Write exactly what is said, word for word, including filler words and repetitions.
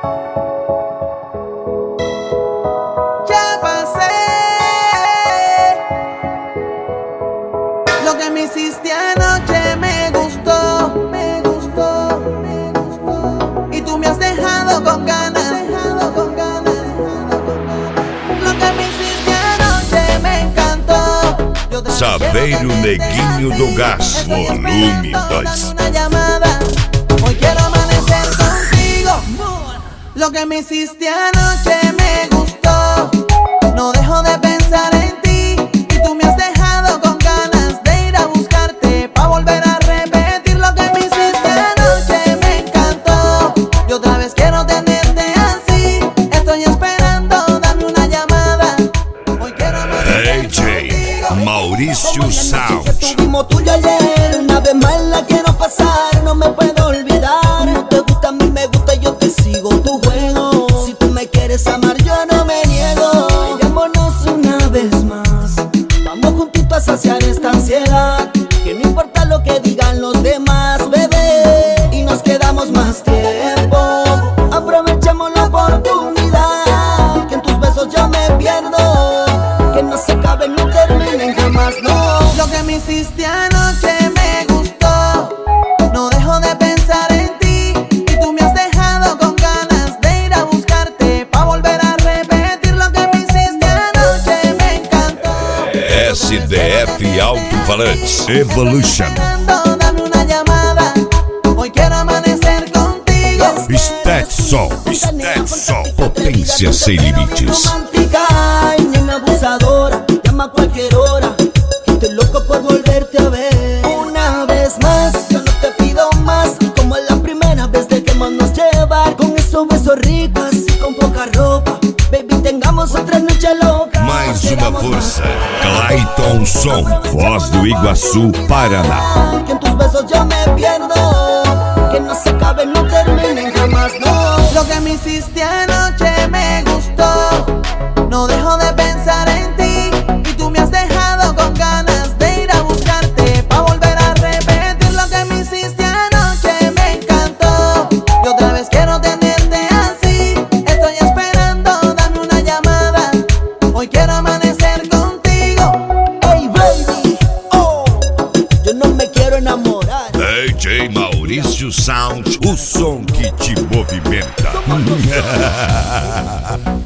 Ya pasé lo que me hiciste anoche, me gustó, me gustó, me gustó. Y tú me has dejado con ganas, dejado con ganas. Lo que me hiciste anoche me encantó. Saveiro Neguinho do Gás, volume dois. Una llamada, hoy quiero amanecer contigo. Lo que me hiciste anoche me gustó. No dejo de pensar en ti y tú me has dejado con ganas de ir a buscarte pa' volver a repetir. Lo que me hiciste anoche me encantó. Y otra vez quiero tenerte así. Estoy esperando, dame una llamada. Hoy quiero amanecer D J Mauricio Sound. Tuvimos tú y ayer, una vez más la quiero pasar, no me puedo olvidar. No te gusta, a mí me gusta, yo te sigo tu juego. Si tú me quieres amar, yo no me niego. Veámonos una vez más, vamos juntitos a saciar esta ansiedad. Que no importa lo que digan los demás, bebé, y nos quedamos más tiempo. Aprovechemos la oportunidad, que en tus besos yo me pierdo. Que no se acaben, no terminen jamás, no. Lo que me hiciste anoche me gustó. No dejo de pensar en ti y tú me has dejado con ganas de ir a buscarte pa' volver a repetir. Lo que me hiciste anoche me encantó. S D F Alto-Falantes Evolution. Dame una llamada, hoy quiero amanecer contigo. Stetson, Stetson, potência sem limites. Romántica y nena abusadora, llama a cualquier hora. Estoy loco por volverte a ver. Una vez más, yo no te pido más. Como la primera vez, dejémonos llevar. Con esos besos ricos y con poca ropa. Baby, tengamos otra noche loca. Mais uma força, Clayton Som, Foz do Iguaçu, Paraná. Que en tus besos yo me pierdo. Que no se acaben, no terminen jamás, no. Lo que me hiciste anoche me gustó. No dejo de pensar en ti y tú me has dejado con ganas de ir a buscarte pa' volver a repetir. Lo que me hiciste anoche me encantó. Y otra vez quiero tenerte así. Estoy esperando, dame una llamada. Hoy quiero amanecer contigo. Hey baby, oh, yo no me quiero enamorar. D J Mauricio Sound, o som que te movimenta.